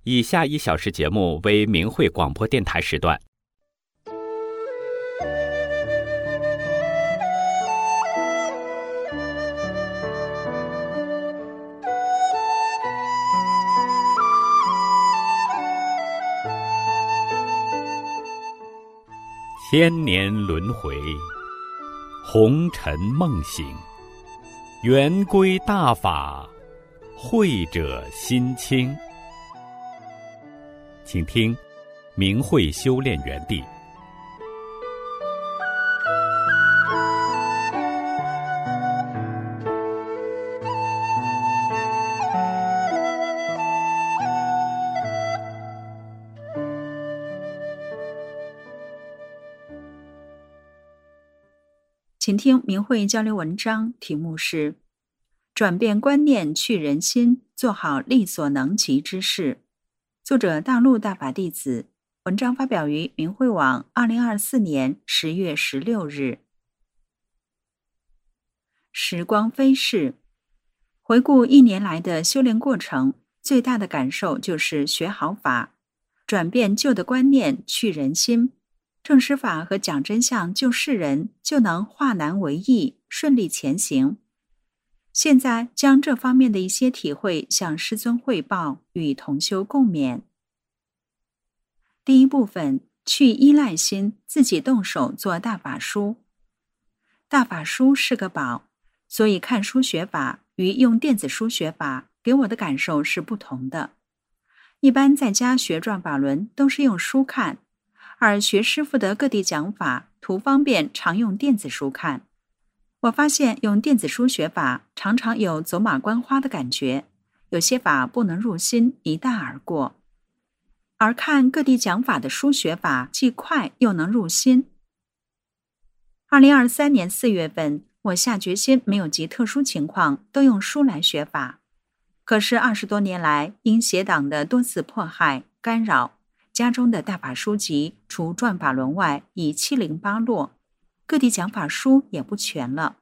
以下1小时节目为明慧广播电台时段。千年轮回，红尘梦醒，圆归大法，慧者心清。请听明慧修炼园地。 请听明慧交流文章，题目是转变观念去人心，做好力所能及之事。作者大陆大法弟子，文章发表于明慧网2024年10月16日。时光飞逝，回顾1年来的修炼过程，最大的感受就是学好法，转变旧的观念去人心。正师法和讲真相救世人，就能化难为易，顺利前行。现在将这方面的一些体会向师尊汇报，与同修共勉。第一部分，去依赖心，自己动手做大法书。大法书是个宝，所以看书学法与用电子书学法给我的感受是不同的。一般在家学转法轮都是用书看，而学师父的各地讲法图方便，常用电子书看。我发现用电子书学法常常有走马观花的感觉，有些法不能入心，一带而过。而看各地讲法的书学法既快又能入心。2023年4月份，我下决心没有极特殊情况都用书来学法。可是20多年来，因邪党的多次迫害干扰，家中的大法书籍除转法轮外已七零八落，各地讲法书也不全了。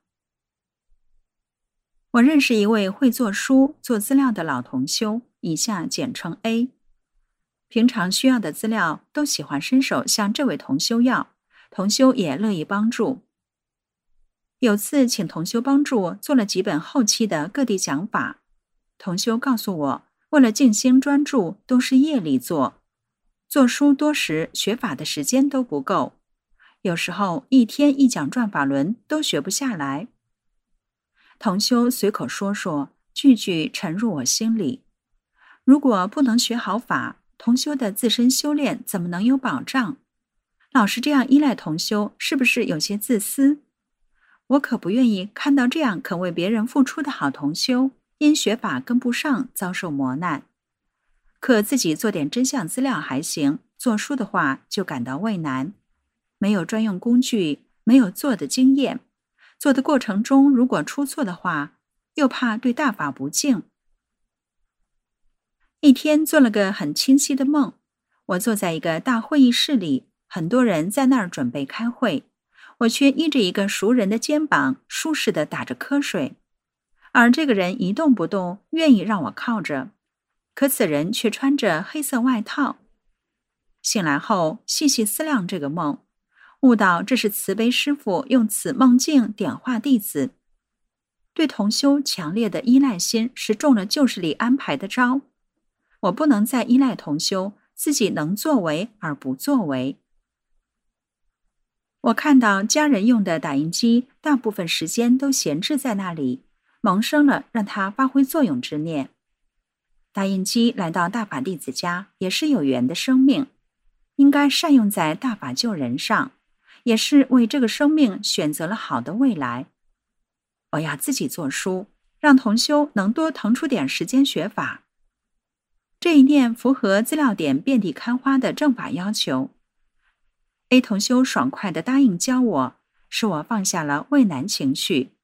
我认识一位会做书做资料的老同修，以下简称 A。 平常需要的资料都喜欢伸手向这位同修要，同修也乐意帮助。有次请同修帮助做了几本后期的各地讲法，同修告诉我，为了静心专注都是夜里做书多时学法的时间都不够，有时候一天一讲转法轮都学不下来。同修随口说说，句句沉入我心里。如果不能学好法，同修的自身修炼怎么能有保障？老是这样依赖同修，是不是有些自私？我可不愿意看到这样肯为别人付出的好同修，因学法跟不上遭受磨难。可自己做点真相资料还行，做书的话就感到畏难。没有专用工具，没有做的经验，做的过程中如果出错的话，又怕对大法不敬。一天做了个很清晰的梦，我坐在一个大会议室里，很多人在那儿准备开会，我却依着一个熟人的肩膀，舒适地打着瞌睡，而这个人一动不动，愿意让我靠着。可此人却穿着黑色外套。醒来后细细思量这个梦，悟到这是慈悲师父用此梦境点化弟子。对同修强烈的依赖心是中了旧世里安排的招，我不能再依赖同修，自己能作为而不作为。我看到家人用的打印机大部分时间都闲置在那里，萌生了让它发挥作用之念。打印机来到大法弟子家，也是有缘的生命，应该善用在大法救人上，也是为这个生命选择了好的未来。我要自己做书，让同修能多腾出点时间学法。这一念符合资料点遍地开花的正法要求。A 同修爽快地答应教我，使我放下了畏难情绪。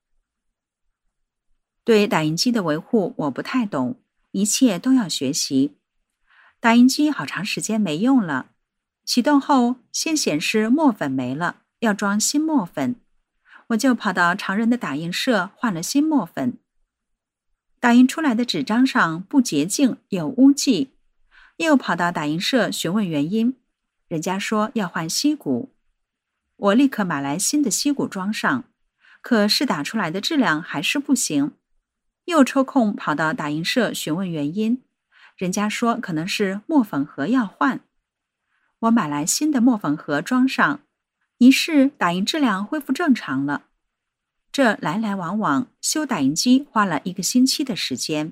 对打印机的维护我不太懂，一切都要学习。打印机好长时间没用了，启动后先显示墨粉没了，要装新墨粉，我就跑到常人的打印社换了新墨粉。打印出来的纸张上不洁净，有污迹， 又跑到打印社询问原因，人家说要换锡鼓。我立刻买来新的锡鼓装上，可试打出来的质量还是不行。又抽空跑到打印社询问原因，人家说可能是墨粉盒要换。我买来新的墨粉盒装上，一试打印质量恢复正常了。这来来往往修打印机花了1个星期的时间。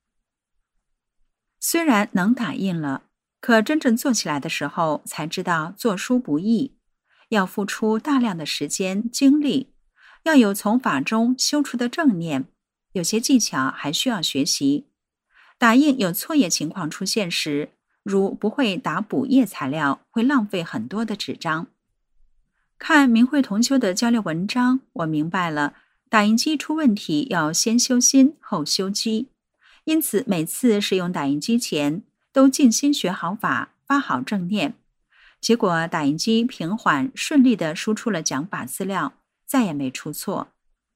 虽然能打印了，可真正做起来的时候才知道做书不易，要付出大量的时间精力，要有从法中修出的正念，有些技巧还需要学习。打印有错页情况出现时，如不会打补页材料，会浪费很多的纸张。看明慧同修的交流文章，我明白了，打印机出问题要先修心后修机，因此每次使用打印机前都静心学好法，发好正念。结果打印机平缓顺利地输出了讲法资料，再也没出错。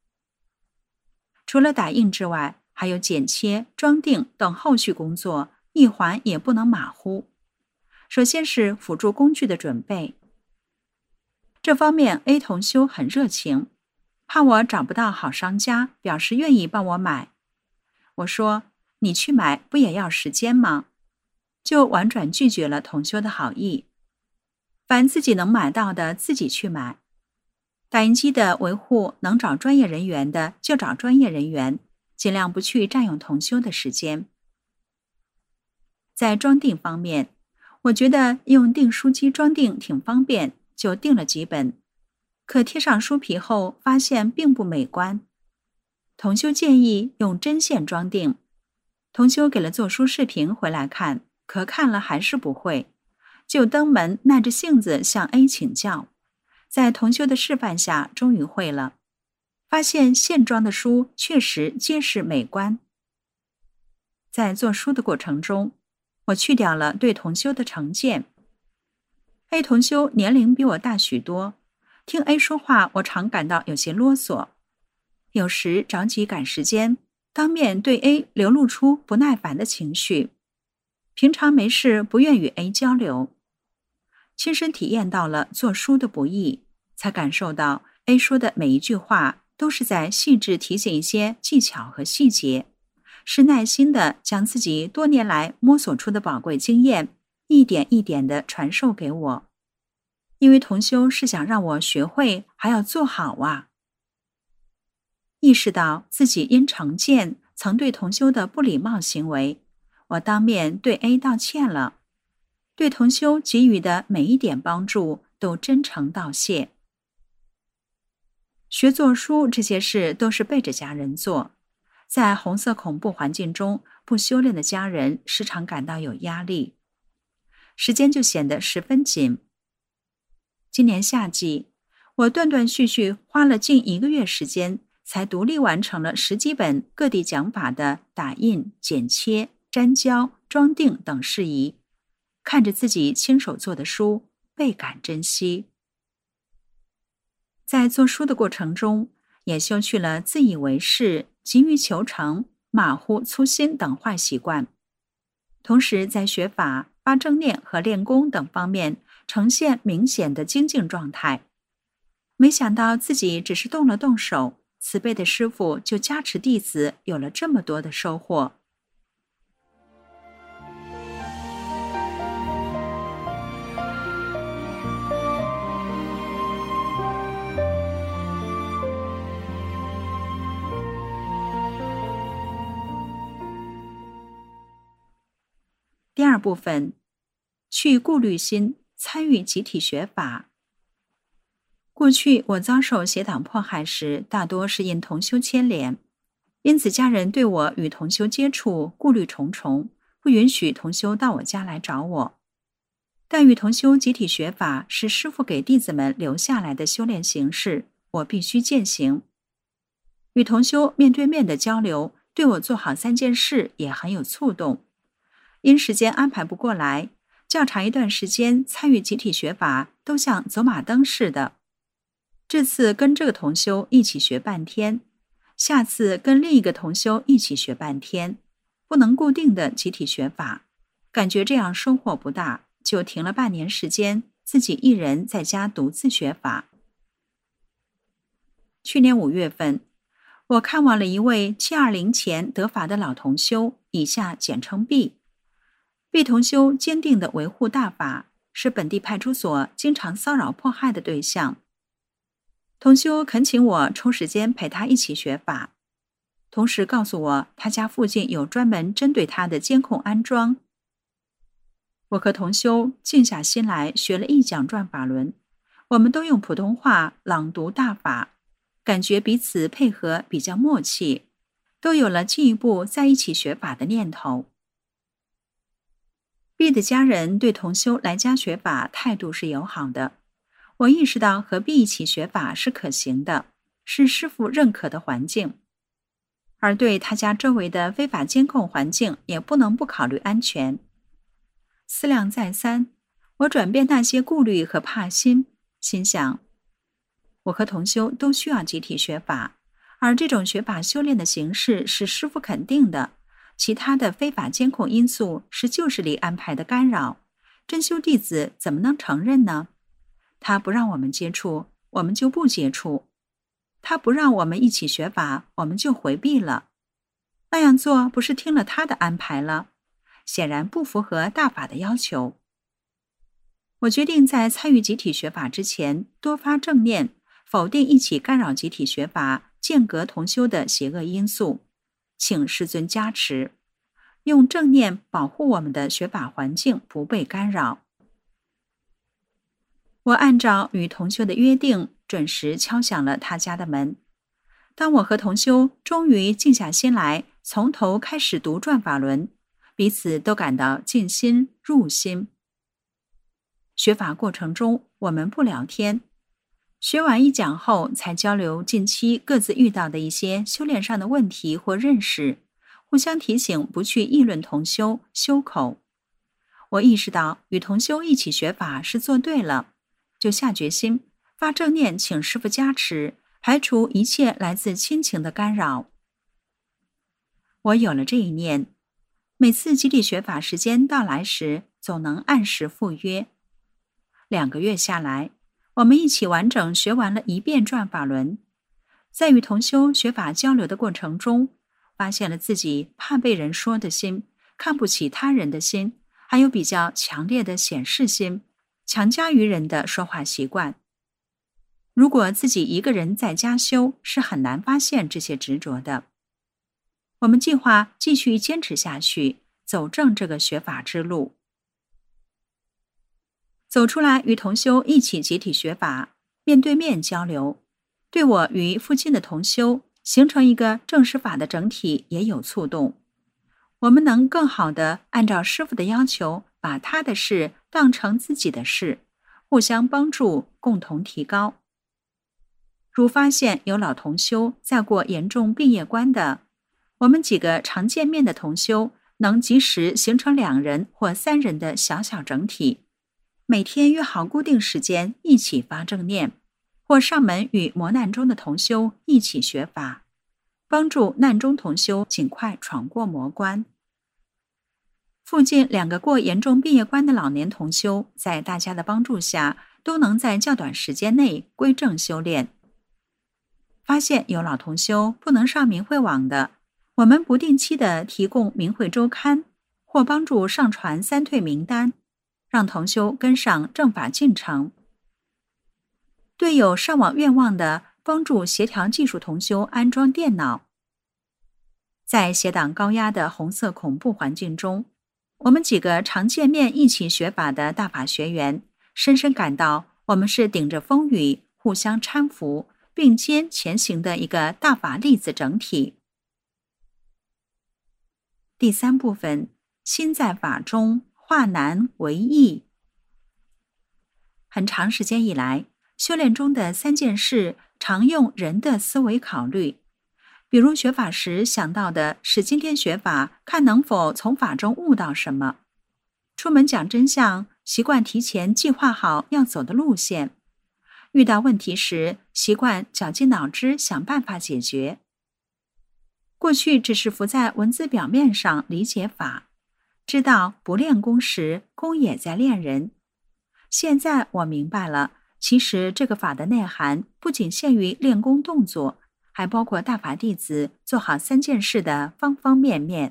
除了打印之外，还有剪切、装订等后续工作，一环也不能马虎。首先是辅助工具的准备，这方面 A 同修很热情，怕我找不到好商家，表示愿意帮我买。我说，你去买不也要时间吗？就婉转拒绝了同修的好意。凡自己能买到的自己去买，打印机的维护能找专业人员的就找专业人员，尽量不去占用同修的时间。在装订方面，我觉得用订书机装订挺方便，就订了几本，可贴上书皮后发现并不美观。同修建议用针线装订，同修给了做书视频回来看，可看了还是不会，就登门耐着性子向 A 请教，在同修的示范下终于会了，发现线装的书确实结实美观。在做书的过程中，我去掉了对同修的成见。A 同修年龄比我大许多，听 A 说话我常感到有些啰嗦，有时着急赶时间，当面对 A 流露出不耐烦的情绪，平常没事不愿与 A 交流。亲身体验到了做书的不易，才感受到 A 说的每一句话都是在细致提醒一些技巧和细节，是耐心地将自己多年来摸索出的宝贵经验一点一点地传授给我。因为同修是想让我学会还要做好啊。意识到自己因成见曾对同修的不礼貌行为，我当面对 A 道歉了，对同修给予的每一点帮助都真诚道谢。学做书这些事都是背着家人做，在红色恐怖环境中，不修炼的家人时常感到有压力，时间就显得十分紧。今年夏季，我断断续续花了近1个月时间，才独立完成了10几本各地讲法的打印、剪切、粘胶、装订等事宜，看着自己亲手做的书，倍感珍惜。在做书的过程中，也修去了自以为是、急于求成、马虎粗心等坏习惯，同时在学法、发正念和练功等方面呈现明显的精进状态。没想到自己只是动了动手，慈悲的师父就加持弟子有了这么多的收获。第二部分，去顾虑心，参与集体学法。过去我遭受邪党迫害时，大多是因同修牵连，因此家人对我与同修接触顾虑重重，不允许同修到我家来找我。但与同修集体学法是师父给弟子们留下来的修炼形式，我必须践行。与同修面对面的交流，对我做好3件事也很有触动。因时间安排不过来，较长一段时间参与集体学法都像走马灯似的。这次跟这个同修一起学半天，下次跟另一个同修一起学半天，不能固定的集体学法。 感觉这样收获不大，就停了半年时间，自己一人在家独自学法。去年5月份，我看望了一位720前得法的老同修，以下简称 B。B 同修坚定地维护大法，是本地派出所经常骚扰迫害的对象。同修恳请我抽时间陪他一起学法，同时告诉我他家附近有专门针对他的监控安装。我和同修静下心来学了1讲转法轮，我们都用普通话朗读大法，感觉彼此配合比较默契，都有了进一步在一起学法的念头。B 的家人对同修来家学法态度是友好的，我意识到和 B 一起学法是可行的，是师父认可的环境。而对他家周围的非法监控环境也不能不考虑安全。思量再三，我转变那些顾虑和怕心，心想，我和同修都需要集体学法，而这种学法修炼的形式是师父肯定的，其他的非法监控因素是旧势力安排的干扰，真修弟子怎么能承认呢？他不让我们接触，我们就不接触；他不让我们一起学法，我们就回避了。那样做不是听了他的安排了？显然不符合大法的要求。我决定在参与集体学法之前，多发正念，否定一起干扰集体学法、间隔同修的邪恶因素，请师尊加持，用正念保护我们的学法环境不被干扰。我按照与同修的约定，准时敲响了他家的门。当我和同修终于静下心来，从头开始读转法轮，彼此都感到静心入心。学法过程中，我们不聊天，学完1讲后才交流近期各自遇到的一些修炼上的问题或认识，互相提醒不去议论同修修口。我意识到与同修一起学法是做对了，就下决心发正念请师父加持，排除一切来自亲情的干扰。我有了这一念，每次集体学法时间到来时，总能按时赴约。2个月下来，我们一起完整学完了1遍转法轮。在与同修学法交流的过程中，发现了自己怕被人说的心，看不起他人的心，还有比较强烈的显示心，强加于人的说话习惯。如果自己一个人在家修，是很难发现这些执着的。我们计划继续坚持下去，走正这个学法之路。走出来与同修一起集体学法，面对面交流，对我与附近的同修形成一个正师法的整体也有触动。我们能更好地按照师父的要求，把他的事当成自己的事，互相帮助，共同提高。如发现有老同修在过严重病业关的，我们几个常见面的同修能及时形成2人或3人的小小整体，每天约好固定时间一起发正念，或上门与磨难中的同修一起学法，帮助难中同修尽快闯过魔关。附近2个过严重病业关的老年同修，在大家的帮助下，都能在较短时间内归正修炼。发现有老同修不能上明慧网的，我们不定期地提供明慧周刊，或帮助上传3退名单，让同修跟上正法进程。对有上网愿望的，帮助协调技术同修安装电脑。在携党高压的红色恐怖环境中，我们几个常见面一起学法的大法学员，深深感到我们是顶着风雨，互相搀扶，并肩前行的一个大法粒子整体。第3部分，心在法中化难为易。很长时间以来，修炼中的3件事常用人的思维考虑，比如学法时想到的是今天学法，看能否从法中悟到什么；出门讲真相，习惯提前计划好要走的路线；遇到问题时，习惯绞尽脑汁想办法解决。过去只是浮在文字表面上理解法， 知道不练功时，功也在练人。现在我明白了，其实这个法的内涵不仅限于练功动作，还包括大法弟子做好3件事的方方面面。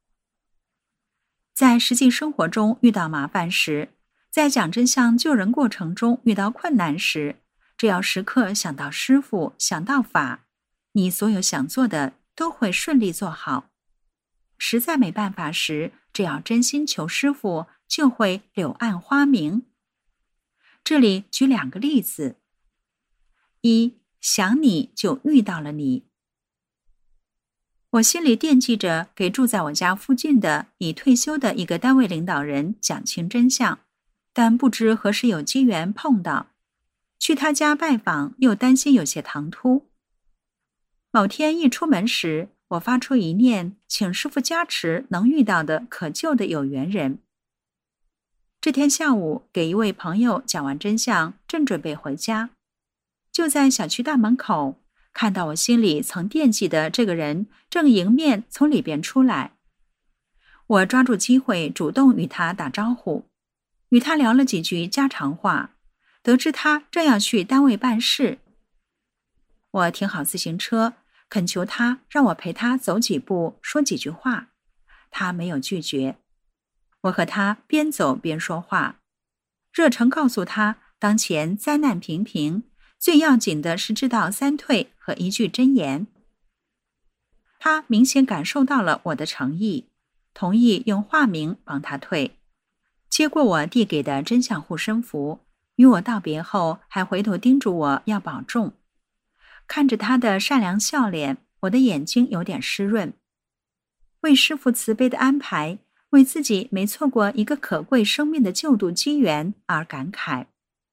在实际生活中遇到麻烦时，在讲真相救人过程中遇到困难时，只要时刻想到师父，想到法，你所有想做的都会顺利做好。实在没办法时，只要真心求师父，就会柳暗花明。这里举2个例子。1，想你就遇到了你。我心里惦记着给住在我家附近的已退休的一个单位领导人讲清真相，但不知何时有机缘碰到，去他家拜访又担心有些唐突。某天一出门时，我发出一念，请师父加持能遇到的可救的有缘人。这天下午给一位朋友讲完真相，正准备回家，就在小区大门口看到我心里曾惦记的这个人正迎面从里边出来。我抓住机会主动与他打招呼，与他聊了几句家常话，得知他正要去单位办事。我停好自行车，恳求他让我陪他走几步，说几句话。他没有拒绝。我和他边走边说话，热诚告诉他当前灾难频频，最要紧的是知道3退和一句真言。他明显感受到了我的诚意，同意用化名帮他退，接过我递给的真相护身符，与我道别后还回头叮嘱我要保重。看着他的善良笑脸，我的眼睛有点湿润。为师父慈悲的安排，为自己没错过一个可贵生命的救度机缘而感慨。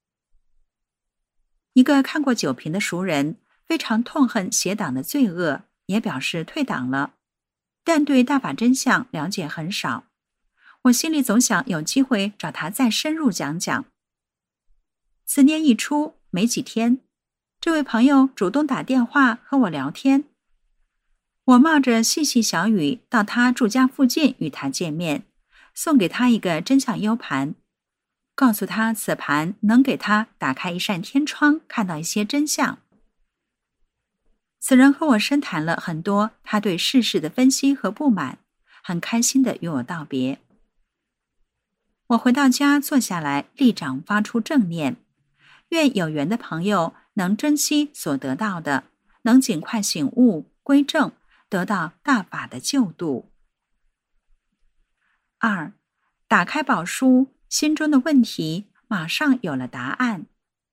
一个看过酒瓶的熟人非常痛恨邪党的罪恶，也表示退党了，但对大法真相了解很少。我心里总想有机会找他再深入讲讲。此念一出，没几天，这位朋友主动打电话和我聊天。我冒着细细小雨到他住家附近与他见面，送给他一个真相 U 盘，告诉他此盘能给他打开一扇天窗，看到一些真相。此人和我深谈了很多他对世事的分析和不满，很开心地与我道别。我回到家坐下来，立掌发出正念，愿有缘的朋友能珍惜所得到的，能尽快醒悟归正，得到大法的救度。2，打开宝书，心中的问题马上有了答案。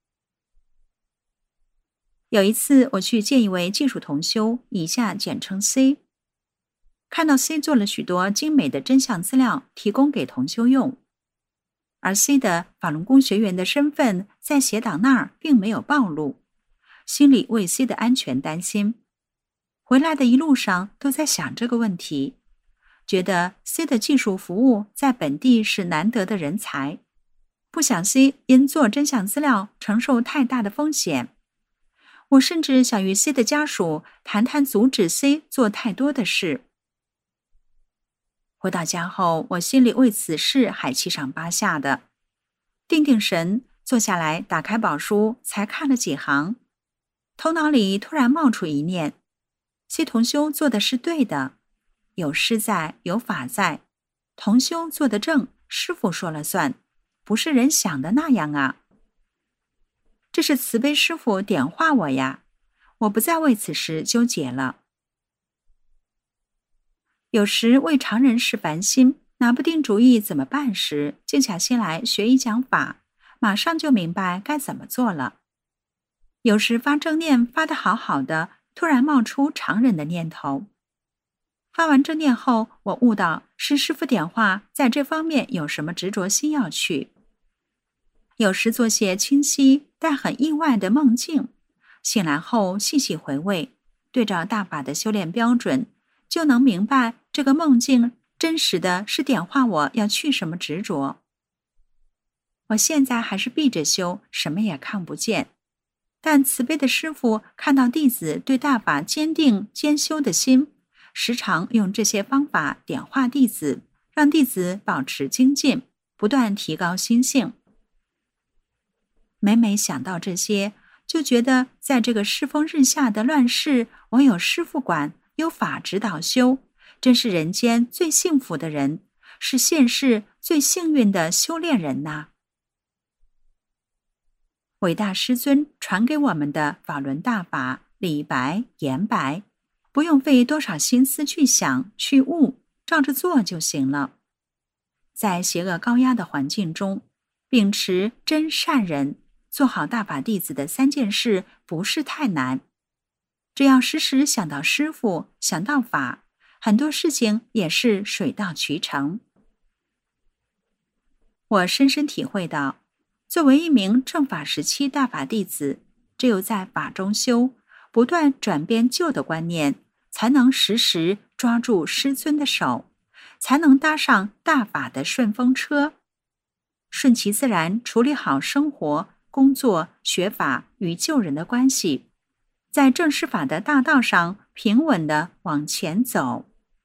有一次我去见一位技术同修，以下简称 C， 看到 C 做了许多精美的真相资料提供给同修用，而 C 的法轮功学员的身份在邪党那儿并没有暴露，心里为 C 的安全担心。回来的一路上都在想这个问题，觉得 C 的技术服务在本地是难得的人才，不想 C 因做真相资料承受太大的风险。我甚至想与 C 的家属谈谈阻止 C 做太多的事。回到家后，我心里为此事还七上八下的，定定神，坐下来打开宝书，才看了几行，头脑里突然冒出一念：C 同修做的是对的，有师在，有法在，同修做得正，师父说了算，不是人想的那样啊。这是慈悲师父点化我呀，我不再为此事纠结了。有时为常人事烦心，拿不定主意怎么办时，静下心来学一讲法，马上就明白该怎么做了。有时发正念发得好好的，突然冒出常人的念头。发完正念后，我悟到是师父点化，在这方面有什么执着心要去。有时做些清晰但很意外的梦境，醒来后细细回味，对照大法的修炼标准，就能明白这个梦境真实的是点化我要去什么执着。我现在还是闭着修，什么也看不见，但慈悲的师父看到弟子对大法坚定坚修的心，时常用这些方法点化弟子， 让弟子保持精进，不断提高心性。每每想到这些，就觉得在这个世风日下的乱世，我有师父管，有法指导修，真是人间最幸福的人，是现世最幸运的修炼人呐！伟大师尊传给我们的法轮大法，理白言白，不用费多少心思去想去悟，照着做就行了。在邪恶高压的环境中，秉持真善人，做好大法弟子的3件事不是太难。只要时时想到师父，想到法，很多事情也是水到渠成。我深深体会到，作为一名正法时期大法弟子，只有在法中修，不断转变旧的观念，才能时时抓住师尊的手，才能搭上大法的顺风车，顺其自然处理好生活、工作、学法与救人的关系，在正师法的大道上平稳地往前走。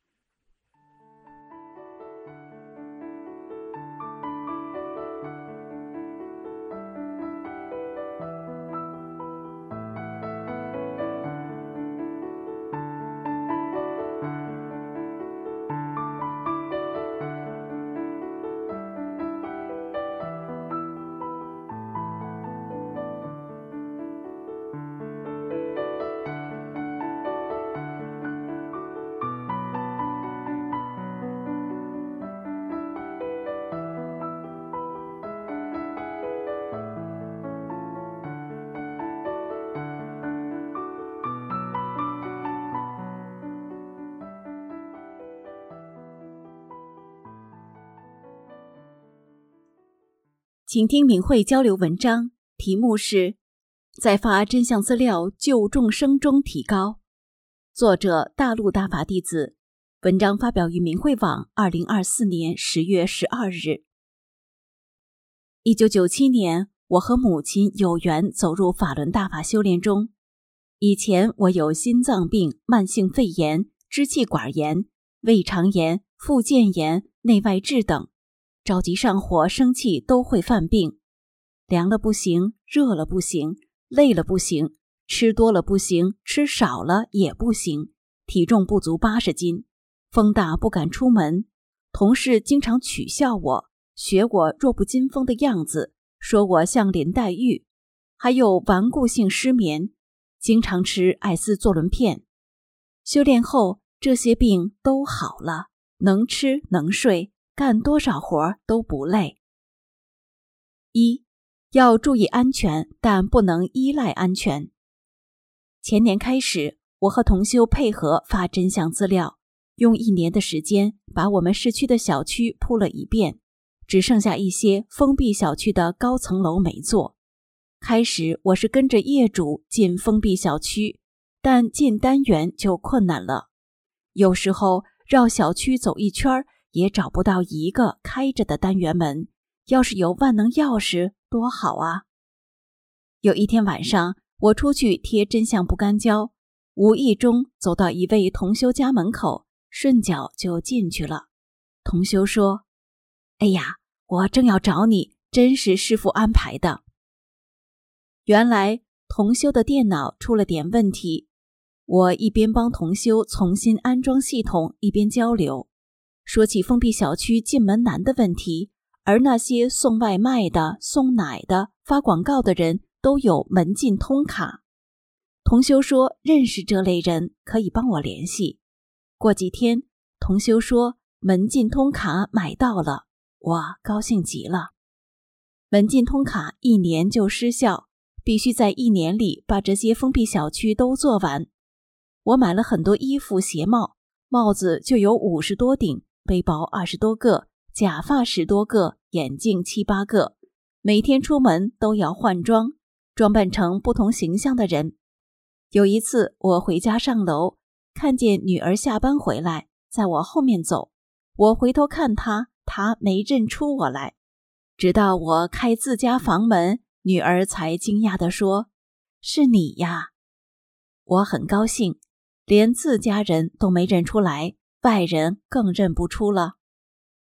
请听明慧交流文章，题目是在发真相资料救众生中提高，作者大陆大法弟子，文章发表于明慧网2024年10月12日。1997年，我和母亲有缘走入法轮大法修炼中。以前我有心脏病、慢性肺炎、支气管炎、胃肠炎、附件炎、内外痔等，着急上火生气都会犯病，凉了不行，热了不行，累了不行，吃多了不行，吃少了也不行，体重不足80斤，风大不敢出门，同事经常取笑我，学我弱不禁风的样子，说我像林黛玉，还有顽固性失眠，经常吃艾司唑仑片。修炼后这些病都好了，能吃能睡，干多少活都不累。1. 要注意安全，但不能依赖安全。前年开始，我和同修配合发真相资料，用1年的时间把我们市区的小区铺了一遍，只剩下一些封闭小区的高层楼没做。开始我是跟着业主进封闭小区，但进单元就困难了，有时候绕小区走一圈也找不到一个开着的单元门，要是有万能钥匙多好啊！有一天晚上，我出去贴真相不干胶，无意中走到一位同修家门口，顺脚就进去了。同修说：“哎呀，我正要找你，真是师父安排的。”原来同修的电脑出了点问题，我一边帮同修重新安装系统，一边交流。说起封闭小区进门难的问题，而那些送外卖的、送奶的、发广告的人都有门禁通卡。同修说认识这类人，可以帮我联系。过几天，同修说门禁通卡买到了，我高兴极了。门禁通卡1年就失效，必须在1年里把这些封闭小区都做完。我买了很多衣服、鞋帽，帽子就有50多顶，背包20多个，假发10多个，眼镜7、8个，每天出门都要换装，装扮成不同形象的人。有一次我回家上楼，看见女儿下班回来，在我后面走，我回头看她，她没认出我来。直到我开自家房门，女儿才惊讶地说：“是你呀。”我很高兴，连自家人都没认出来，外人更认不出了。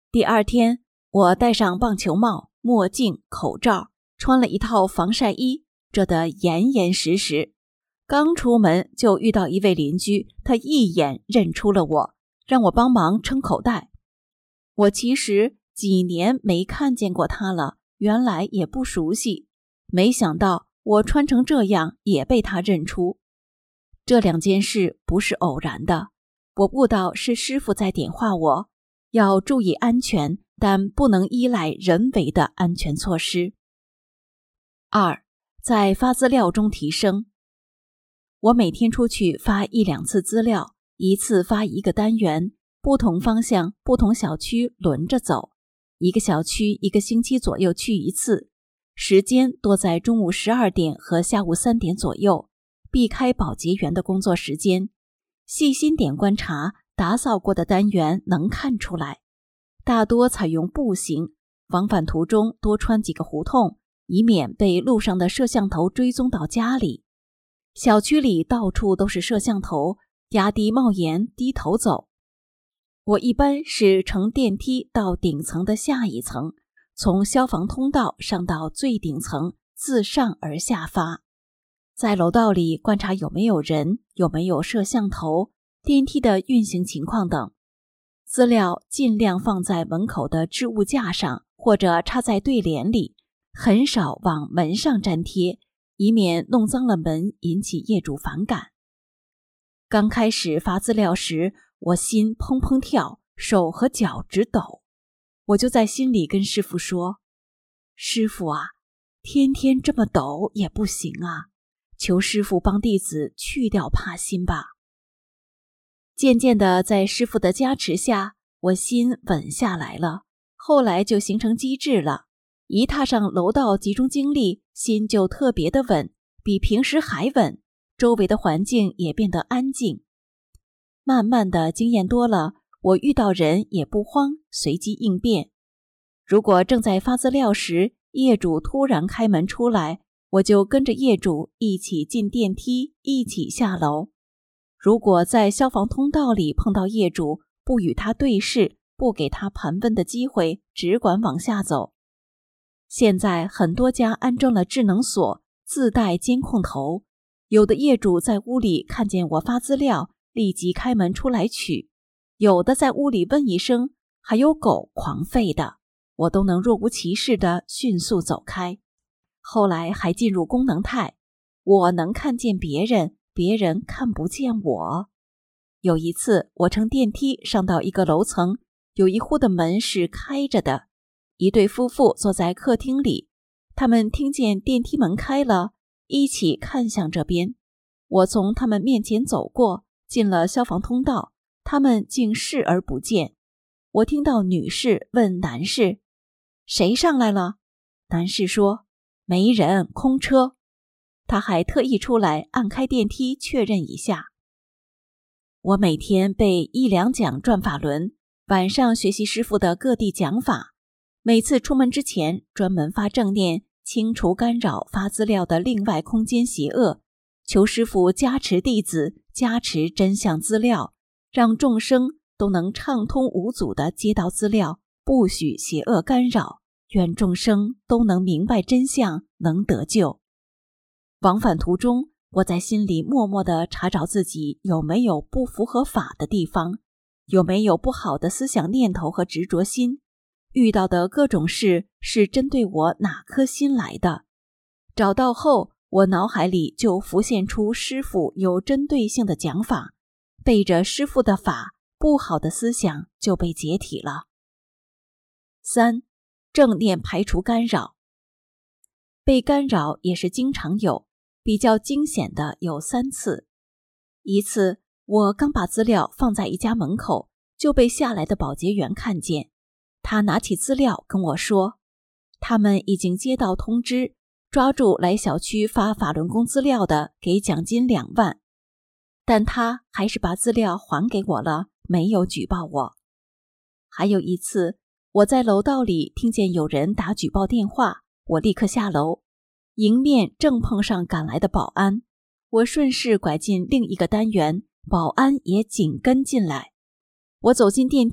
第二天，我戴上棒球帽、墨镜、口罩，穿了一套防晒衣，遮得严严实实。刚出门就遇到一位邻居，他一眼认出了我，让我帮忙撑口袋。我其实几年没看见过他了，原来也不熟悉，没想到我穿成这样也被他认出。这两件事不是偶然的，我悟到是师傅在点化我，要注意安全，但不能依赖人为的安全措施。2. 在发资料中提升。我每天出去发1、2次资料，一次发一个单元，不同方向、不同小区轮着走，一个小区1个星期左右去一次，时间多在中午12点和下午3点左右，避开保洁员的工作时间。细心点观察，打扫过的单元能看出来。大多采用步行，往返途中多穿几个胡同，以免被路上的摄像头追踪到家里。小区里到处都是摄像头，压低帽檐，低头走。我一般是乘电梯到顶层的下一层，从消防通道上到最顶层，自上而下发。在楼道里观察有没有人，有没有摄像头，电梯的运行情况等。资料尽量放在门口的置物架上，或者插在对联里，很少往门上粘贴，以免弄脏了门，引起业主反感。刚开始发资料时，我心砰砰跳，手和脚直抖。我就在心里跟师傅说：“师傅啊，天天这么抖也不行啊，求师傅帮弟子去掉怕心吧。”渐渐的，在师傅的加持下，我心稳下来了，后来就形成机制了。一踏上楼道集中精力，心就特别的稳，比平时还稳，周围的环境也变得安静。慢慢的经验多了，我遇到人也不慌，随机应变。如果正在发资料时，业主突然开门出来，我就跟着业主一起进电梯，一起下楼。如果在消防通道里碰到业主，不与他对视，不给他盘问的机会，只管往下走。现在很多家安装了智能锁，自带监控头，有的业主在屋里看见我发资料，立即开门出来取，有的在屋里问一声，还有狗狂吠的，我都能若无其事地迅速走开。后来还进入功能态，我能看见别人，别人看不见我。有一次我乘电梯上到一个楼层，有一户的门是开着的，一对夫妇坐在客厅里，他们听见电梯门开了，一起看向这边。我从他们面前走过，进了消防通道，他们竟视而不见。我听到女士问男士：“谁上来了？”男士说：“没人，空车。”他还特意出来按开电梯确认一下。我每天背1、2讲转法轮，晚上学习师父的各地讲法。每次出门之前专门发正念，清除干扰发资料的另外空间邪恶，求师父加持弟子，加持真相资料，让众生都能畅通无阻地接到资料，不许邪恶干扰，愿众生都能明白真相，能得救。往返途中，我在心里默默地查找自己有没有不符合法的地方，有没有不好的思想念头和执着心，遇到的各种事是针对我哪颗心来的。找到后，我脑海里就浮现出师父有针对性的讲法，背着师父的法，不好的思想就被解体了。3. 正念排除干扰。被干扰也是经常有，比较惊险的有3次。一次，我刚把资料放在一家门口，就被下来的保洁员看见。他拿起资料跟我说，他们已经接到通知，抓住来小区发法轮功资料的给奖金2万。但他还是把资料还给我了，没有举报我。还有一次，我在楼道里听见有人打举报电话，我立刻下楼，迎面正碰上赶来的保安，我顺势拐进另一个单元，保安也紧跟进来。我走进电梯，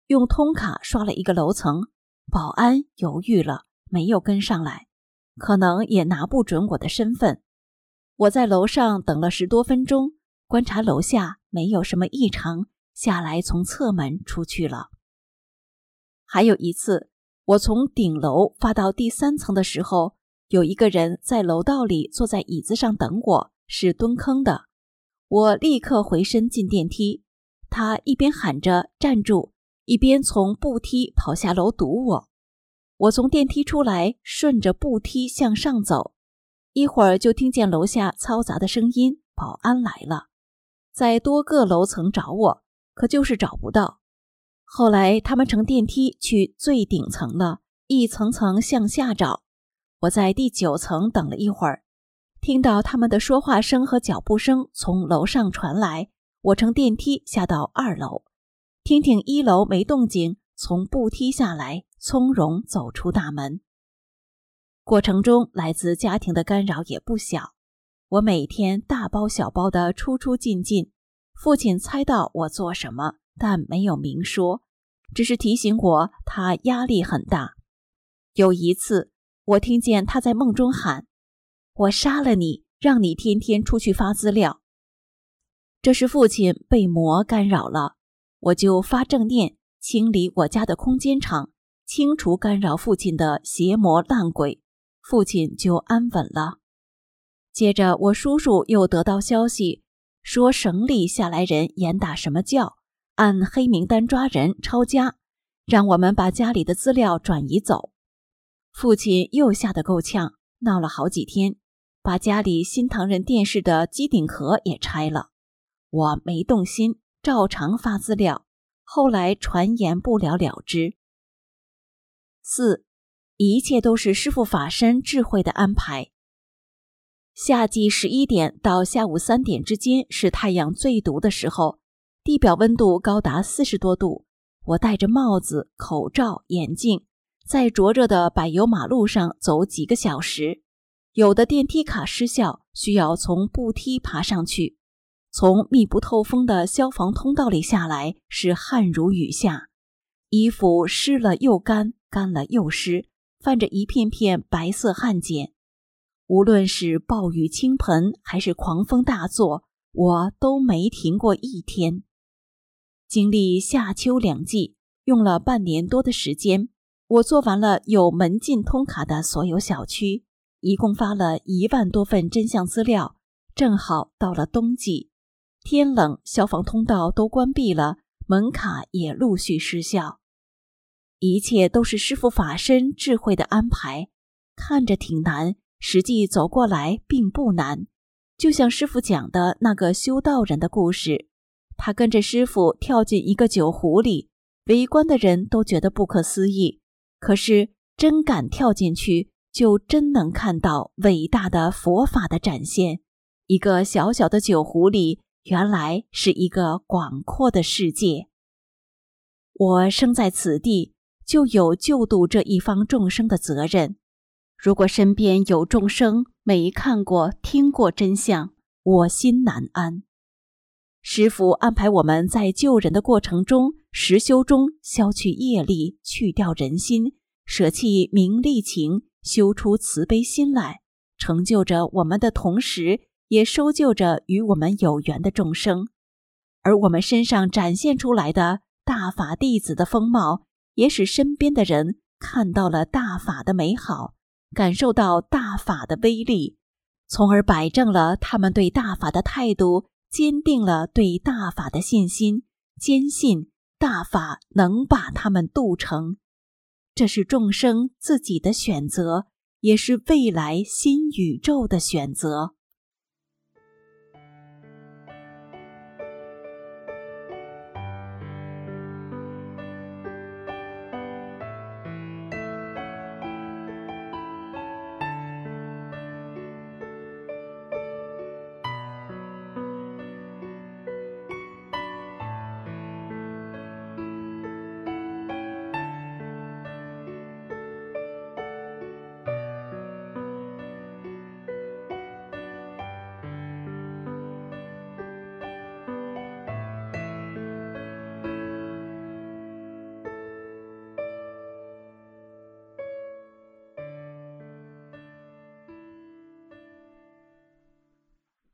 用通卡刷了一个楼层，保安犹豫了，没有跟上来，可能也拿不准我的身份。我在楼上等了10多分钟，观察楼下没有什么异常，下来从侧门出去了。还有一次，我从顶楼发到第3层的时候，有一个人在楼道里坐在椅子上等我，是蹲坑的。我立刻回身进电梯，他一边喊着站住，一边从步梯跑下楼堵我。我从电梯出来，顺着步梯向上走，一会儿就听见楼下嘈杂的声音，保安来了，在多个楼层找我，可就是找不到。后来他们乘电梯去最顶层了，一层层向下找。我在第9层等了一会儿，听到他们的说话声和脚步声从楼上传来，我乘电梯下到2楼，听听1楼没动静，从步梯下来，从容走出大门。过程中来自家庭的干扰也不小，我每天大包小包的出出进进，父亲猜到我做什么，但没有明说，只是提醒我他压力很大。有一次，我听见他在梦中喊：“我杀了你，让你天天出去发资料。”这是父亲被魔干扰了，我就发正念，清理我家的空间场，清除干扰父亲的邪魔烂鬼，父亲就安稳了。接着我叔叔又得到消息，说省里下来人严打什么教，按黑名单抓人抄家，让我们把家里的资料转移走。父亲又吓得够呛，闹了好几天，把家里新唐人电视的机顶壳也拆了。我没动心，照常发资料，后来传言不了了之。4. 一切都是师父法身智慧的安排。夏季11点到下午3点之间是太阳最毒的时候，地表温度高达40多度，我戴着帽子、口罩、眼镜，在灼热的柏油马路上走几个小时，有的电梯卡失效，需要从步梯爬上去，从密不透风的消防通道里下来是汗如雨下，衣服湿了又干，干了又湿，泛着一片片白色汗碱。无论是暴雨倾盆还是狂风大作，我都没停过一天。经历夏秋2季，用了半年多的时间，我做完了有门禁通卡的所有小区，一共发了1万多份真相资料。正好到了冬季，天冷，消防通道都关闭了，门卡也陆续失效。一切都是师父法身智慧的安排，看着挺难，实际走过来并不难。就像师父讲的那个修道人的故事，他跟着师父跳进一个酒壶里，围观的人都觉得不可思议，可是真敢跳进去，就真能看到伟大的佛法的展现。一个小小的酒壶里，原来是一个广阔的世界。我生在此地，就有救度这一方众生的责任。如果身边有众生没看过听过真相，我心难安。师父安排我们在救人的过程中，实修中消去业力，去掉人心，舍弃名利情，修出慈悲心来，成就着我们的同时，也收救着与我们有缘的众生。而我们身上展现出来的大法弟子的风貌，也使身边的人看到了大法的美好，感受到大法的威力，从而摆正了他们对大法的态度，坚定了对大法的信心，坚信大法能把他们渡成。这是众生自己的选择，也是未来新宇宙的选择。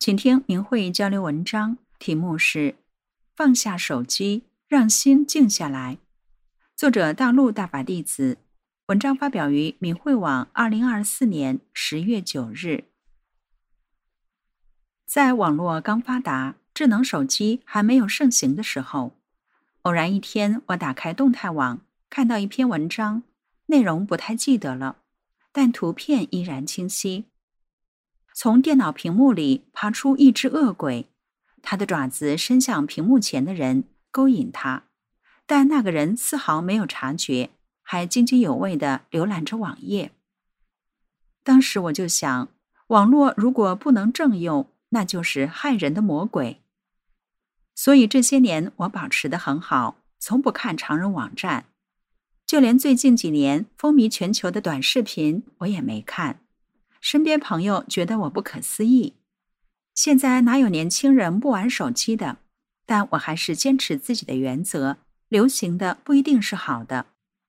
请听明慧交流文章，题目是放下手机，让心静下来。作者大陆大法弟子，文章发表于明慧网2024年10月9日。在网络刚发达，智能手机还没有盛行的时候，偶然一天，我打开动态网，看到一篇文章，内容不太记得了，但图片依然清晰。从电脑屏幕里爬出一只恶鬼，它的爪子伸向屏幕前的人，勾引他，但那个人丝毫没有察觉，还津津有味地浏览着网页。当时我就想，网络如果不能正用，那就是害人的魔鬼。所以这些年我保持得很好，从不看常人网站，就连最近几年风靡全球的短视频我也没看。身边朋友觉得我不可思议，现在哪有年轻人不玩手机的？但我还是坚持自己的原则，流行的不一定是好的。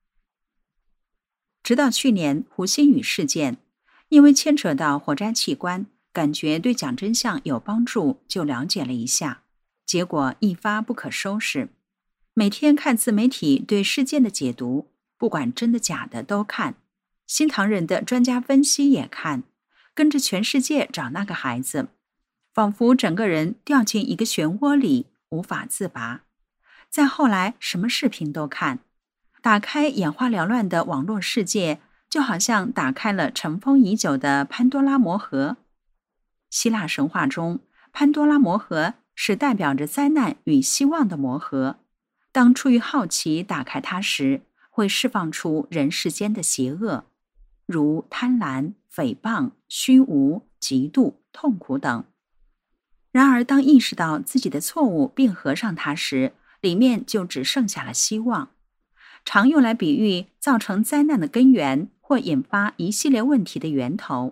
直到去年胡鑫宇事件，因为牵扯到火灾器官，感觉对讲真相有帮助，就了解了一下，结果一发不可收拾。每天看自媒体对事件的解读，不管真的假的都看，新唐人的专家分析也看，跟着全世界找那个孩子，仿佛整个人掉进一个漩涡里，无法自拔。再后来什么视频都看，打开眼花缭乱的网络世界，就好像打开了尘封已久的潘多拉魔盒。希腊神话中，潘多拉魔盒是代表着灾难与希望的魔盒，当出于好奇打开它时，会释放出人世间的邪恶，如贪婪、诽谤、虚无、嫉妒、痛苦等。然而当意识到自己的错误并合上它时，里面就只剩下了希望，常用来比喻造成灾难的根源或引发一系列问题的源头。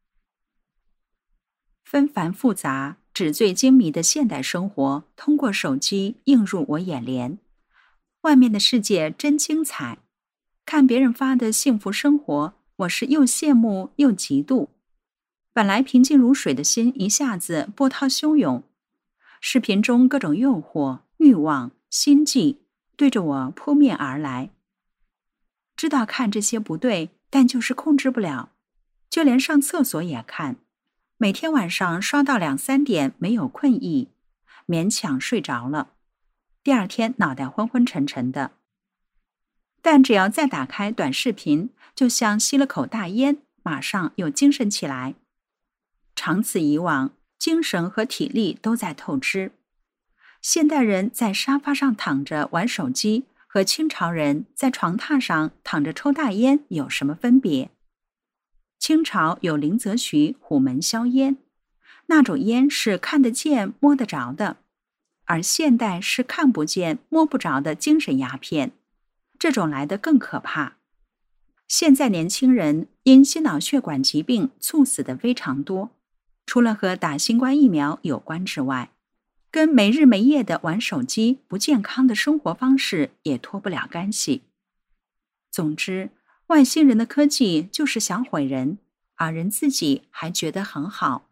纷繁复杂、纸醉金迷的现代生活通过手机映入我眼帘，外面的世界真精彩。看别人发的幸福生活，我是又羡慕又嫉妒。本来平静如水的心一下子波涛汹涌，视频中各种诱惑、欲望、心计对着我扑面而来。知道看这些不对，但就是控制不了，就连上厕所也看。每天晚上刷到2、3点没有困意，勉强睡着了，第二天脑袋昏昏沉沉的。但只要再打开短视频，就像吸了口大烟，马上又精神起来。长此以往，精神和体力都在透支。现代人在沙发上躺着玩手机，和清朝人在床榻上躺着抽大烟有什么分别？清朝有林则徐虎门销烟，那种烟是看得见摸得着的，而现代是看不见摸不着的精神鸦片，这种来得更可怕。现在年轻人因心脑血管疾病猝死的非常多，除了和打新冠疫苗有关之外，跟没日没夜的玩手机不健康的生活方式也脱不了干系。总之，外星人的科技就是想毁人，而人自己还觉得很好。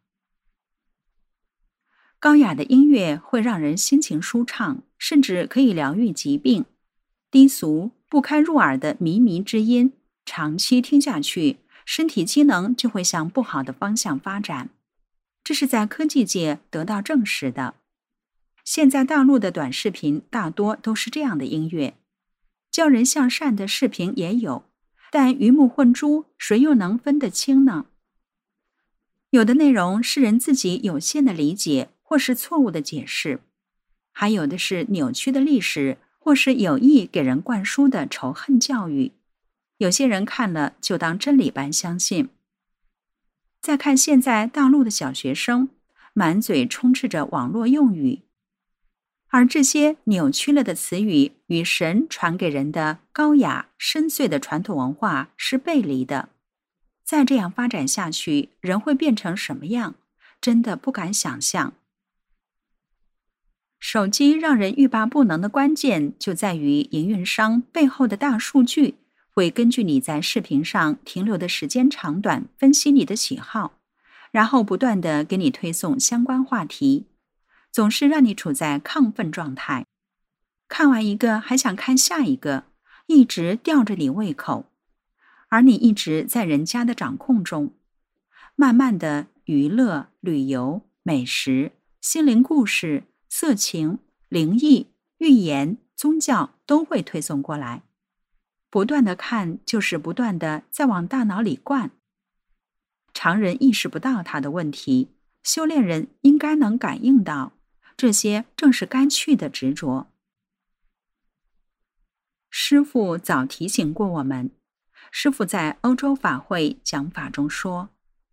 高雅的音乐会让人心情舒畅，甚至可以疗愈疾病。低俗、不堪入耳的靡靡之音，长期听下去，身体机能就会向不好的方向发展。这是在科技界得到证实的。现在大陆的短视频大多都是这样的音乐，教人向善的视频也有，但鱼目混珠，谁又能分得清呢？有的内容是人自己有限的理解，或是错误的解释，还有的是扭曲的历史，或是有意给人灌输的仇恨教育。有些人看了就当真理般相信。再看现在大陆的小学生，满嘴充斥着网络用语，而这些扭曲了的词语与神传给人的高雅深邃的传统文化是背离的。再这样发展下去，人会变成什么样？真的不敢想象。手机让人欲罢不能的关键就在于营运商背后的大数据会根据你在视频上停留的时间长短分析你的喜好， 然后不断地给你推送相关话题，总是让你处在亢奋状态。看完一个还想看下一个，一直吊着你胃口，而你一直在人家的掌控中。慢慢的，娱乐、旅游、美食、心灵故事、色情、灵异、预言、宗教都会推送过来。不断的看，就是不断的在往大脑里灌。常人意识不到他的问题，修炼人应该能感应到，这些正是该去的执着。师父早提醒过我们，师父在欧洲法会讲法中说，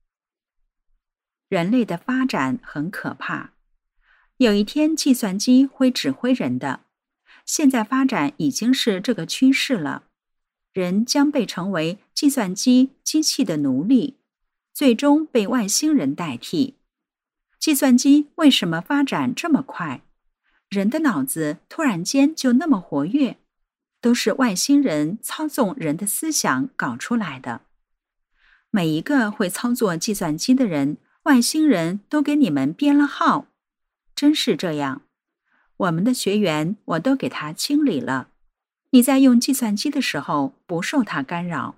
人类的发展很可怕，有一天计算机会指挥人的，现在发展已经是这个趋势了，人将被成为计算机机器的奴隶，最终被外星人代替。计算机为什么发展这么快？人的脑子突然间就那么活跃，都是外星人操纵人的思想搞出来的。每一个会操作计算机的人，外星人都给你们编了号，真是这样。我们的学员我都给他清理了，你在用计算机的时候不受他干扰。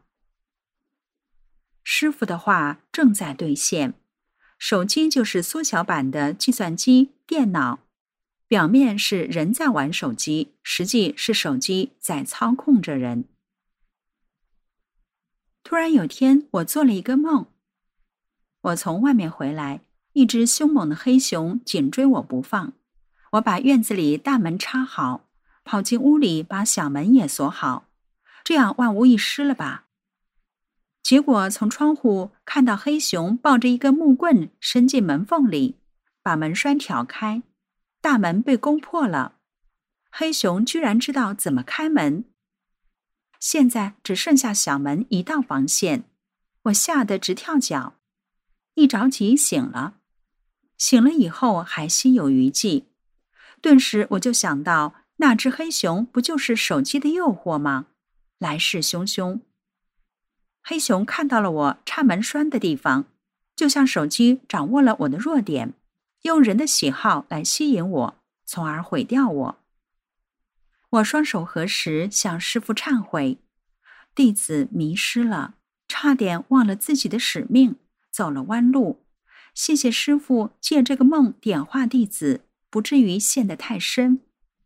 师父的话正在兑现，手机就是缩小版的计算机、电脑，表面是人在玩手机，实际是手机在操控着人。突然有天，我做了一个梦，我从外面回来，一只凶猛的黑熊紧追我不放，我把院子里大门插好，跑进屋里把小门也锁好，这样万无一失了吧。结果从窗户看到黑熊抱着一根木棍伸进门缝里，把门栓挑开，大门被攻破了。黑熊居然知道怎么开门，现在只剩下小门一道防线，我吓得直跳脚。一着急醒了，醒了以后还心有余悸，顿时我就想到，那只黑熊不就是手机的诱惑吗？来势汹汹。黑熊看到了我插门栓的地方，就像手机掌握了我的弱点，用人的喜好来吸引我，从而毁掉我。我双手合十向师父忏悔，弟子迷失了，差点忘了自己的使命，走了弯路。谢谢师父借这个梦点化弟子，不至于陷得太深。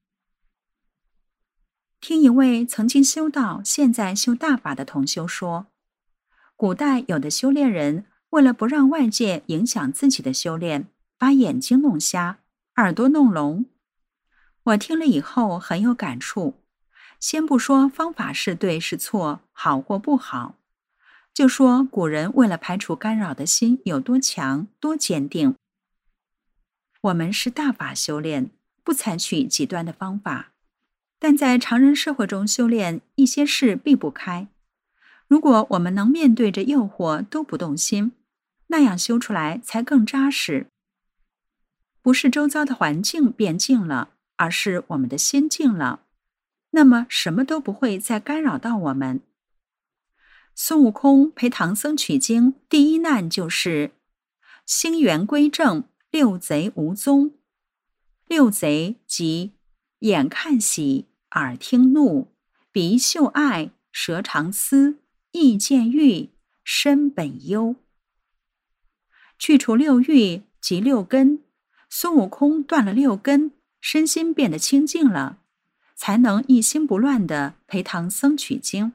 听一位曾经修道现在修大法的同修说，古代有的修炼人为了不让外界影响自己的修炼，把眼睛弄瞎，耳朵弄聋。我听了以后很有感触，先不说方法是对是错，好或不好，就说古人为了排除干扰的心有多强多坚定。我们是大法修炼，不采取极端的方法，但在常人社会中修炼，一些事避不开。如果我们能面对着诱惑都不动心，那样修出来才更扎实。不是周遭的环境变静了，而是我们的心静了，那么什么都不会再干扰到我们。孙悟空陪唐僧取经，第一难就是心源归正，六贼无踪。六贼即眼看喜，耳听怒，鼻嗅爱，舌尝思，意见欲，身本忧。去除六欲即六根，孙悟空断了六根，身心变得清净了，才能一心不乱地陪唐僧取经。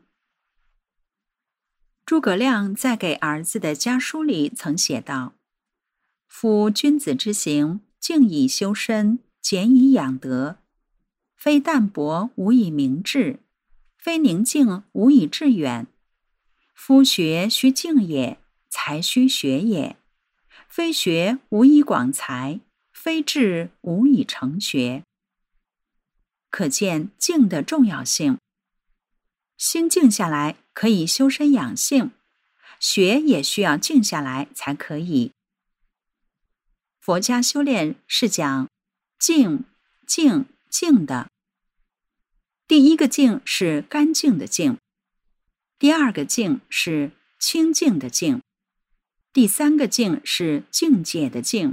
诸葛亮在给儿子的家书里曾写道，夫君子之行，静以修身，俭以养德，非淡泊无以明志，非宁静无以致远。夫学须静也，才须学也，非学无以广才，非志无以成学。可见静的重要性。心静下来可以修身养性，学也需要静下来才可以。佛家修炼是讲静静静的。第一个静是干净的静，第二个静是清净的静。 第3个境是境界的境，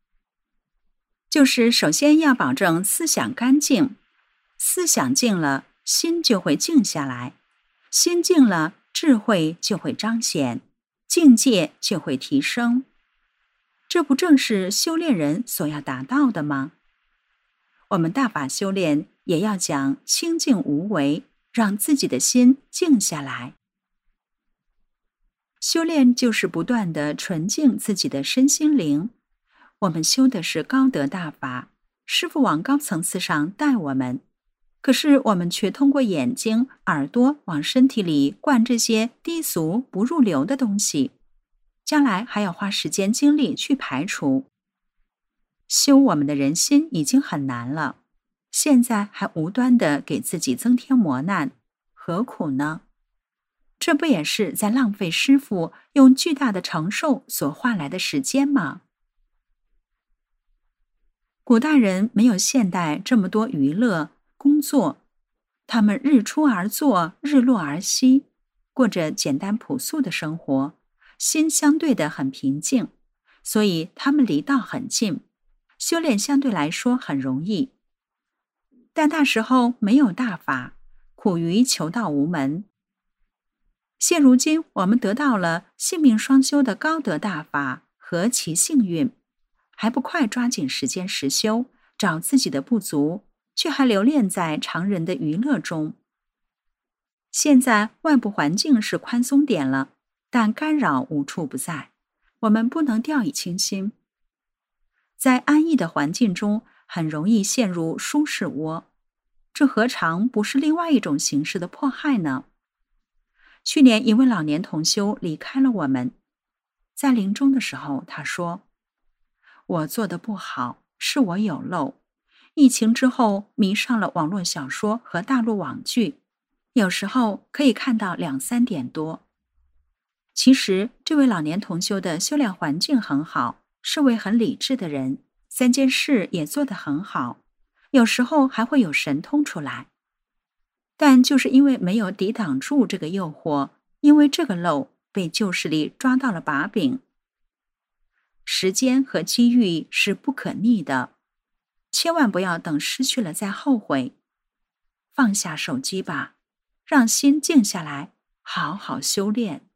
就是首先要保证思想干净，思想净了，心就会静下来，心静了，智慧就会彰显，境界就会提升。这不正是修炼人所要达到的吗？我们大法修炼也要讲清净无为，让自己的心静下来。修炼就是不断地纯净自己的身心灵。我们修的是高德大法，师父往高层次上带我们，可是我们却通过眼睛、耳朵往身体里灌这些低俗不入流的东西，将来还要花时间精力去排除。修我们的人心已经很难了，现在还无端地给自己增添磨难，何苦呢？这不也是在浪费师父用巨大的承受所换来的时间吗？古代人没有现代这么多娱乐、工作，他们日出而作，日落而息，过着简单朴素的生活，心相对的很平静，所以他们离道很近，修炼相对来说很容易。但那时候没有大法，苦于求道无门。现如今我们得到了性命双修的高德大法，何其幸运！还不快抓紧时间实修，找自己的不足，却还留恋在常人的娱乐中。现在外部环境是宽松点了，但干扰无处不在，我们不能掉以轻心。在安逸的环境中，很容易陷入舒适窝，这何尝不是另外一种形式的迫害呢？去年一位老年同修离开了我们，在临终的时候他说，我做得不好，是我有漏，疫情之后迷上了网络小说和大陆网剧，有时候可以看到2、3点多。其实这位老年同修的修炼环境很好，是位很理智的人，3件事也做得很好，有时候还会有神通出来。但就是因为没有抵挡住这个诱惑，因为这个漏被旧势力抓到了把柄。时间和机遇是不可逆的，千万不要等失去了再后悔。放下手机吧，让心静下来，好好修炼。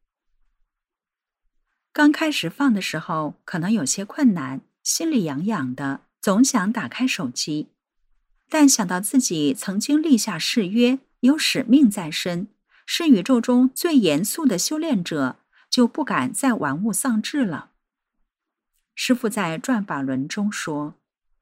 刚开始放的时候可能有些困难，心里痒痒的，总想打开手机。但想到自己曾经立下誓约，有使命在身，是宇宙中最严肃的修炼者，就不敢再玩物丧志了。师父在转法轮中说，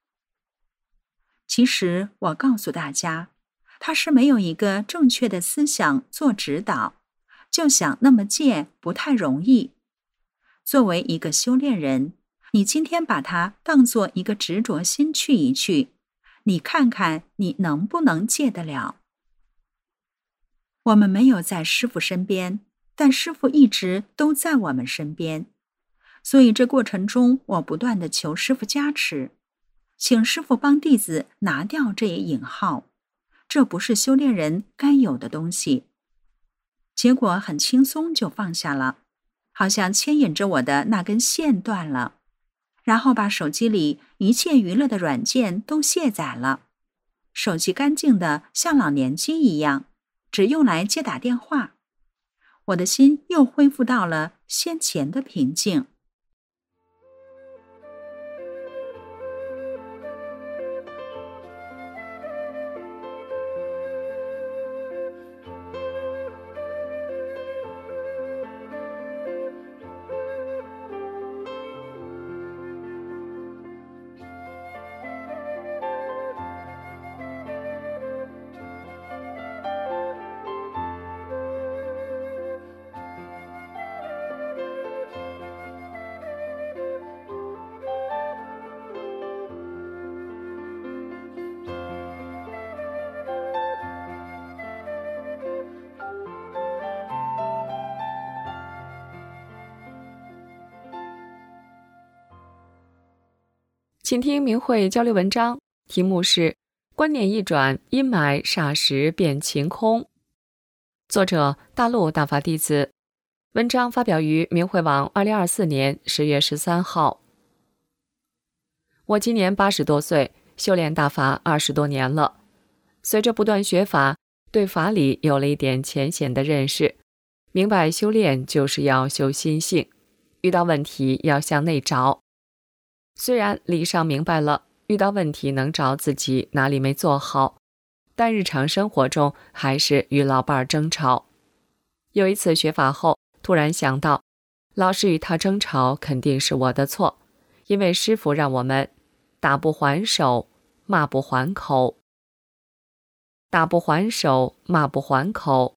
其实我告诉大家，他是没有一个正确的思想做指导，就想那么戒不太容易。作为一个修炼人，你今天把它当作一个执着心去一去，你看看你能不能戒得了。我们没有在师父身边，但师父一直都在我们身边，所以这过程中我不断地求师父加持，请师父帮弟子拿掉这一引号，这不是修炼人该有的东西。结果很轻松就放下了，好像牵引着我的那根线断了，然后把手机里一切娱乐的软件都卸载了，手机干净的像老年机一样，只用来接打电话。我的心又恢复到了先前的平静。 请听明慧交流文章，题目是观念一转，阴霾霎时变晴空。作者：大陆大法弟子。 文章发表于明慧网2024年10月13号。我今年80多岁，修炼大法20多年了。随着不断学法，对法理有了一点浅显的认识，明白修炼就是要修心性，遇到问题要向内找。虽然理上明白了，遇到问题能找自己哪里没做好，但日常生活中还是与老伴儿争吵。有一次学法后，突然想到，老是与他争吵肯定是我的错，因为师父让我们打不还手，骂不还口。打不还手，骂不还口。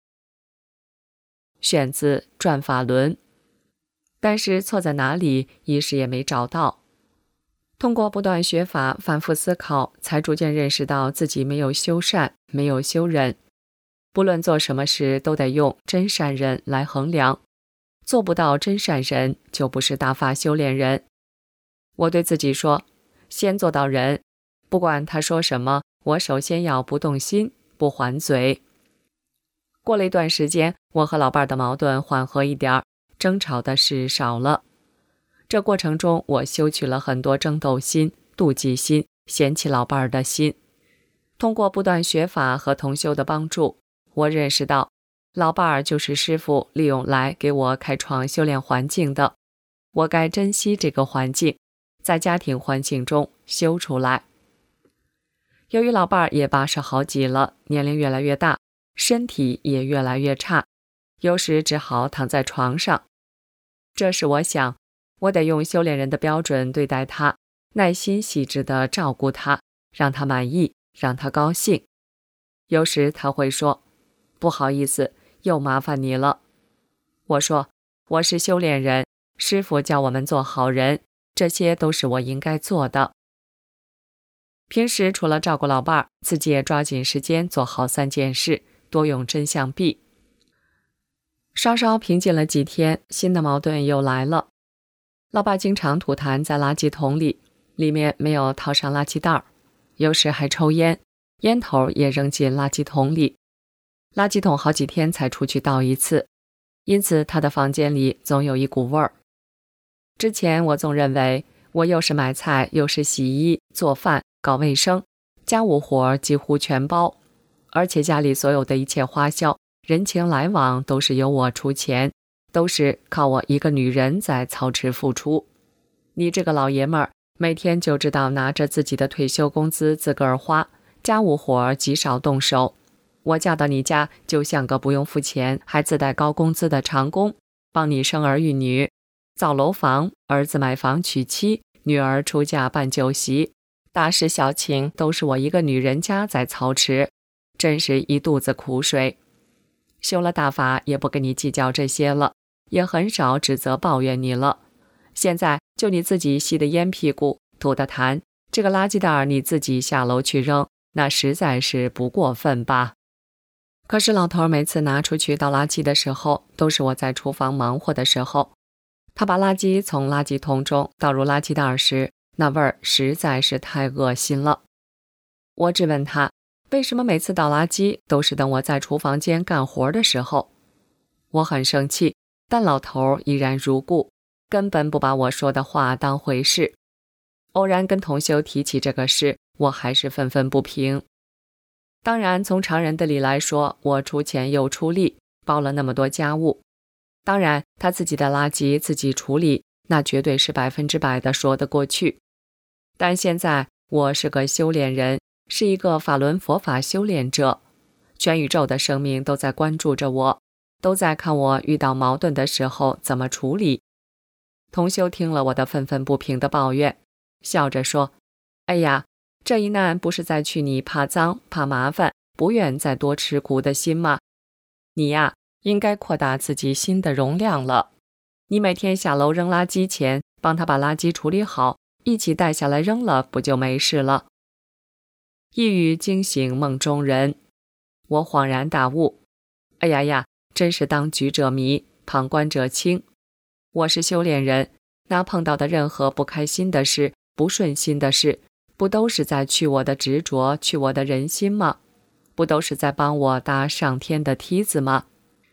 选自《转法轮》，但是错在哪里，一时也没找到。通过不断学法，反复思考，才逐渐认识到自己没有修善，没有修忍。不论做什么事，都得用真善忍来衡量。做不到真善忍，就不是大法修炼人。我对自己说，先做到忍，不管他说什么，我首先要不动心，不还嘴。过了一段时间，我和老伴的矛盾缓和一点，争吵的事少了。这过程中，我修去了很多争斗心、妒忌心、嫌弃老伴的心。通过不断学法和同修的帮助，我认识到，老伴就是师父利用来给我开创修炼环境的，我该珍惜这个环境，在家庭环境中修出来。由于老伴也80好几了，年龄越来越大，身体也越来越差，有时只好躺在床上。这时我想，我得用修炼人的标准对待他，耐心细致地照顾他，让他满意，让他高兴。有时他会说，不好意思，又麻烦你了。我说，我是修炼人，师父叫我们做好人，这些都是我应该做的。平时除了照顾老伴，自己也抓紧时间做好3件事，多用真相币。稍稍平静了几天，新的矛盾又来了。老伴经常吐痰在垃圾桶里，里面没有套上垃圾袋，有时还抽烟，烟头也扔进垃圾桶里。垃圾桶好几天才出去倒一次，因此他的房间里总有一股味儿。之前我总认为我又是买菜又是洗衣做饭搞卫生，家务活几乎全包，而且家里所有的一切花销人情来往都是由我出钱，都是靠我一个女人在操持付出。你这个老爷们儿每天就知道拿着自己的退休工资自个儿花，家务活极少动手。我嫁到你家就像个不用付钱还自带高工资的长工，帮你生儿育女，造楼房，儿子买房娶妻，女儿出嫁办酒席，大事小情都是我一个女人家在操持，真是一肚子苦水。修了大法也不跟你计较这些了，也很少指责抱怨你了。现在就你自己吸的烟屁股，吐的痰，这个垃圾袋你自己下楼去扔，那实在是不过分吧。可是老头每次拿出去倒垃圾的时候，都是我在厨房忙活的时候。他把垃圾从垃圾桶中倒入垃圾袋时，那味儿实在是太恶心了。我质问他，为什么每次倒垃圾都是等我在厨房间干活的时候？我很生气，但老头依然如故，根本不把我说的话当回事。偶然跟同修提起这个事，我还是愤愤不平。当然，从常人的理来说，我出钱又出力，包了那么多家务。当然，他自己的垃圾自己处理，那绝对是100%的说得过去。但现在我是个修炼人，是一个法轮佛法修炼者，全宇宙的生命都在关注着我，都在看我遇到矛盾的时候怎么处理。同修听了我的愤愤不平的抱怨，笑着说，哎呀，这一难不是在去你怕脏怕麻烦不愿再多吃苦的心吗？你呀，应该扩大自己心的容量了。你每天下楼扔垃圾前，帮他把垃圾处理好，一起带下来扔了，不就没事了？一语惊醒梦中人，我恍然大悟。哎呀呀，真是当局者迷，旁观者清。我是修炼人，那碰到的任何不开心的事、不顺心的事，不都是在去我的执着，去我的人心吗？不都是在帮我搭上天的梯子吗？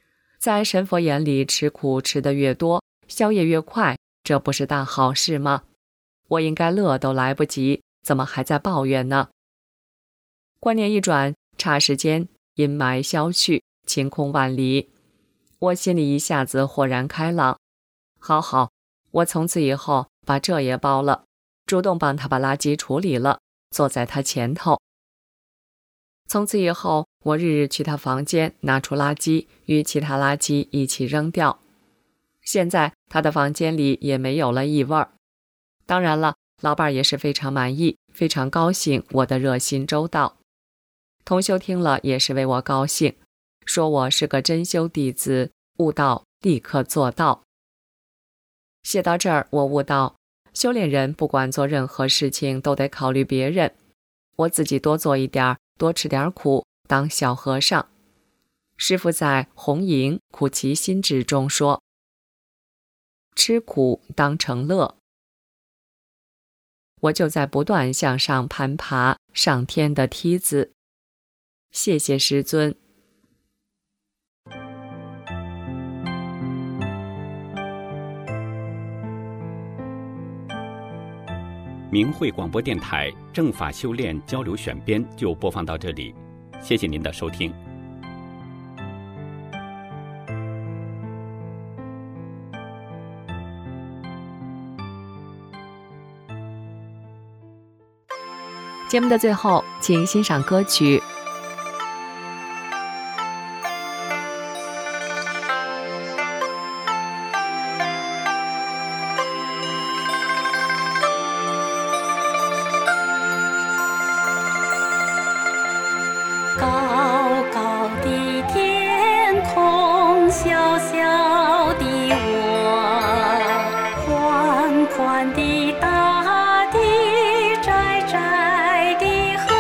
在神佛眼里，吃苦吃得越多，消业越快，这不是大好事吗？我应该乐都来不及，怎么还在抱怨呢？观念一转，霎时间阴霾消去，晴空万里，我心里一下子豁然开朗。好，我从此以后把这也包了，主动帮他把垃圾处理了，坐在他前头。从此以后，我日日去他房间拿出垃圾，与其他垃圾一起扔掉。现在他的房间里也没有了异味儿。当然了，老伴也是非常满意，非常高兴我的热心周到。同修听了也是为我高兴，说我是个真修弟子，悟道立刻做到。写到这儿，我悟到，修炼人不管做任何事情都得考虑别人，我自己多做一点，多吃点苦，当小和尚。师父在《红营苦其心志》中说，吃苦当成乐。我就在不断向上攀爬，上天的梯子。谢谢师尊。 明慧广播电台正法修炼交流选编就播放到这里，谢谢您的收听。 节目的最后，请欣赏歌曲。 高高的天空，小小的我，宽宽的大地，窄窄的河，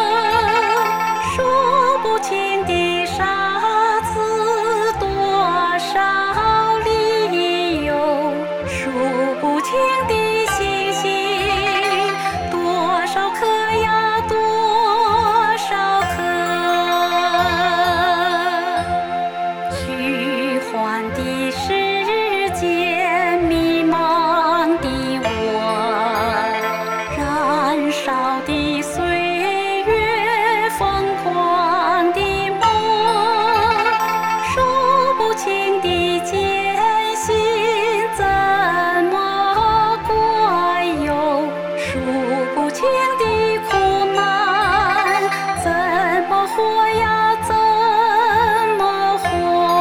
数不清的沙子，多少里有，数不清的星星，多少颗呀，多少颗。虚幻的世界，迷茫的我，燃烧的岁月，疯狂的梦，数不清的艰辛，怎么过有，数不清的苦难，怎么活呀，怎么活。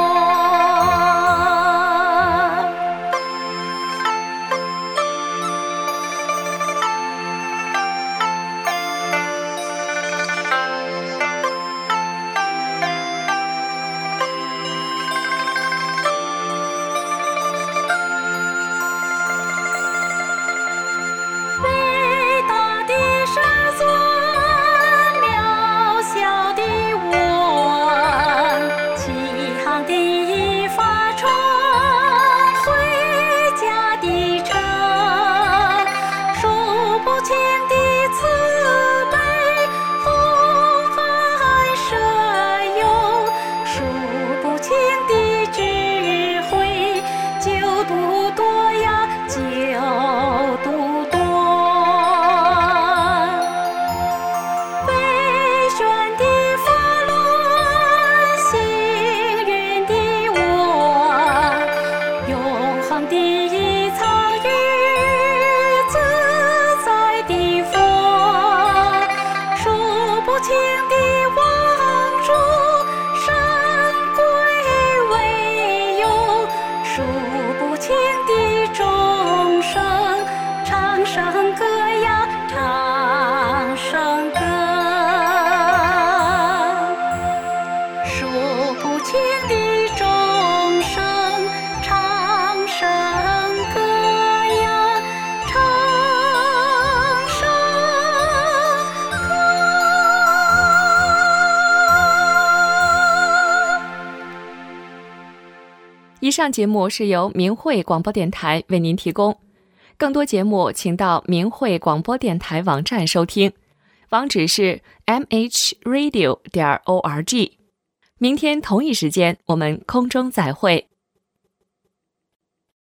伟大的师尊，渺小的我，启航的法船，回家的车，数不清的慈悲，风帆舍友，数不清的智慧，救度多呀，救度多。飞旋的法轮，幸运的我，永恒的藏于自在的佛，数不清的望处，神归为有，数不清的众生，唱声歌呀，唱声歌，数不清的众生，唱声歌呀，唱声歌。 以上节目是由明慧广播电台为您提供，更多节目请到明慧广播电台网站收听，网址是mhradio.org。 明天同一时间，我们空中再会。